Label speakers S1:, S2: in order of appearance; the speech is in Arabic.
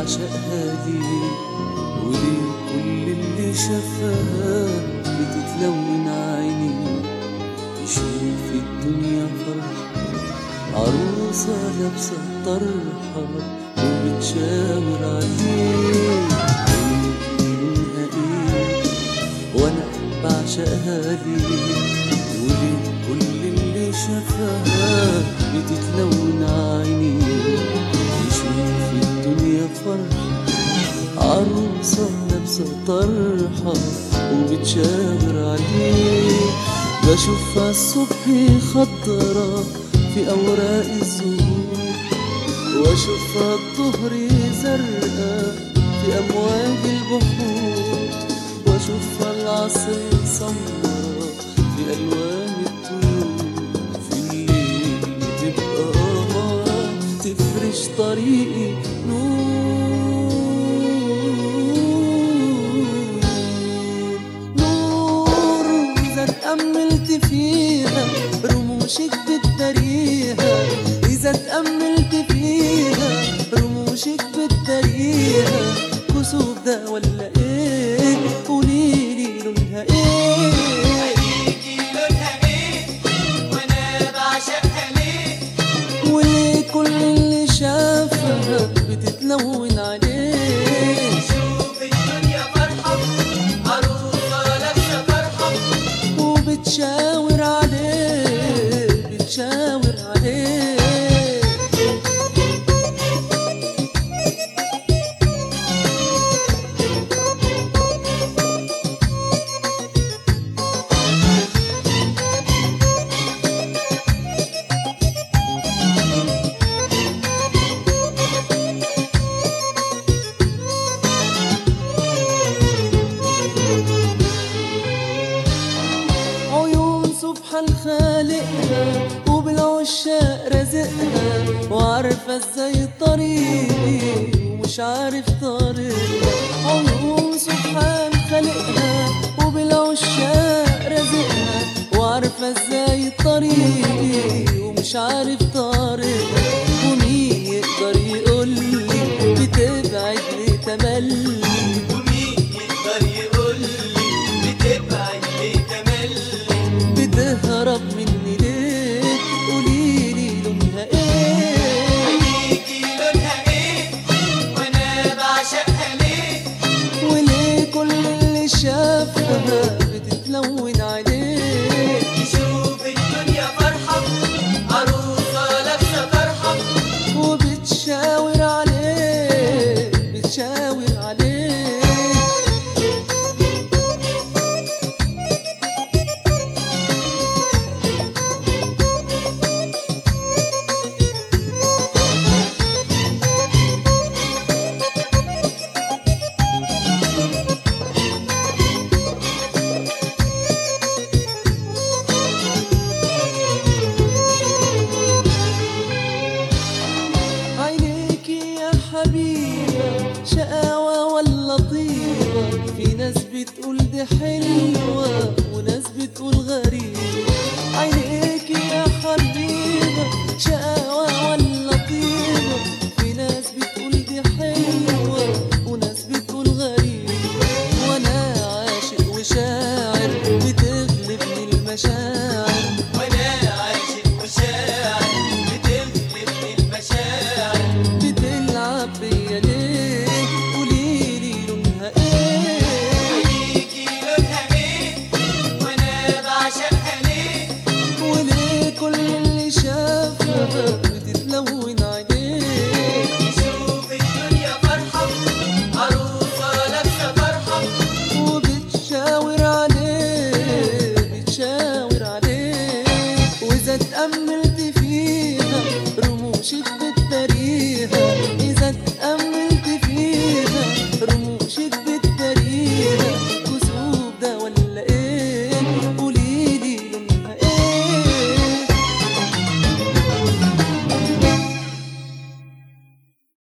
S1: بعشقها ليه؟ وليه كل اللي شافها بتتلون عيني؟ يشوف الدنيا فرحة، عروسة لابسة طرحة وبتشاور عليه. لونها ايه وانا بعشقها ليه؟ وليه كل اللي شافها بتتلون عيني؟ يشوف الدنيا فرحة، عروسة لابسة طرحة وبتشاور عليه. بشوفها الصبح خضرة في أوراق الزهور، وأشوفها الظهر زرقاء في أمواج البحور، وأشوفها العصر سمرة في ألوان الطيور. في الليل تبقى قمرة تفرش طريقي نور نور. إذا تأملت فيها رموشك بتداريها، إذا تأملت فيها رموشك بتداريها. كسوف ده ولا إيه؟ قوليلي لونها إيه؟
S2: عينيكي لونها إيه وأنا بعشقها ليه؟
S1: وليه كل اللي شافها بتتلون عليه؟
S2: شوف الدنيا فرحة، عروسة لابسة طرحة
S1: وبتشاور عليه، بتشاور عليه. سبحان خالقها وبالعشاق رازقها، وعارفة ازاي طريقي ومش عارف طريقها. عيون سبحان خالقها وبالعشاق رازقها، وعارفة ازاي طريقي ومش عارف طريقها. ومين يقدر يقولي بتبعد ليه تملي؟
S2: ومين يقدر يقولي بتبعد ليه تملي؟
S1: بتهرب مني ليه؟ قوليلي لونها ايه؟
S2: عينيكي لونها ايه وانا بعشقها ليه؟
S1: وليه كل اللي شافها بتتلون عليه؟
S2: يشوف الدنيا فرحة، عروسة لابسة طرحة
S1: وبتشاور عليه، بتشاور عليه. حبيبة شقاوة ولا طيبة؟ في ناس بتقول دي حلوة